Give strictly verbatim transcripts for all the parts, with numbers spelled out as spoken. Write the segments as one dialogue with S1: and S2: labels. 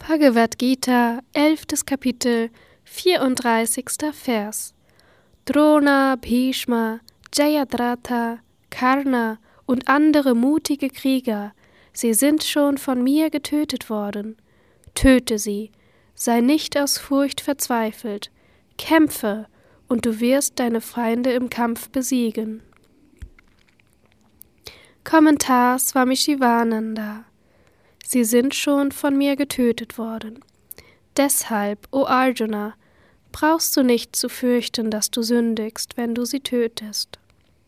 S1: Bhagavad Gita, elftes Kapitel, vierunddreißigster Vers. Drona, Bhishma, Jayadratha, Karna und andere mutige Krieger, sie sind schon von mir getötet worden. Töte sie, sei nicht aus Furcht verzweifelt, kämpfe, und du wirst deine Feinde im Kampf besiegen. Kommentar Swami Shivananda. Sie sind schon von mir getötet worden. Deshalb, o Arjuna, brauchst du nicht zu fürchten, dass du sündigst, wenn du sie tötest.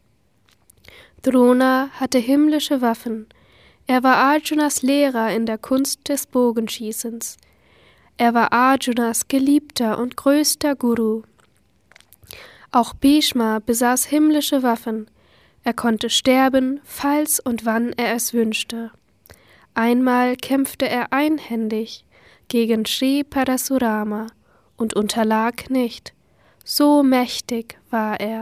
S1: Drona hatte himmlische Waffen. Er war Arjunas Lehrer in der Kunst des Bogenschießens. Er war Arjunas geliebter und größter Guru. Auch Bhishma besaß himmlische Waffen. Er konnte sterben, falls und wann er es wünschte. Einmal kämpfte er einhändig gegen Sri Parasurama und unterlag nicht. So mächtig war er.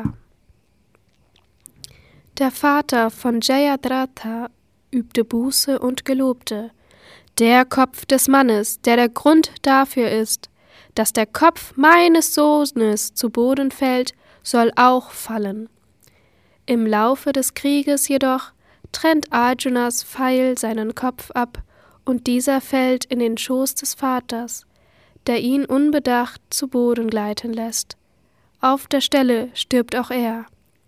S1: Der Vater von Jayadratha übte Buße und gelobte: Der Kopf des Mannes, der der Grund dafür ist, dass der Kopf meines Sohnes zu Boden fällt, soll auch fallen. Im Laufe des Krieges jedoch trennt Arjunas Pfeil seinen Kopf ab, und dieser fällt in den Schoß des Vaters, der ihn unbedacht zu Boden gleiten lässt. Auf der Stelle stirbt auch er.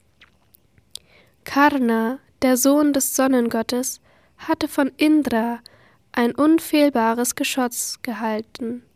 S1: Karna, der Sohn des Sonnengottes, hatte von Indra ein unfehlbares Geschoss gehalten.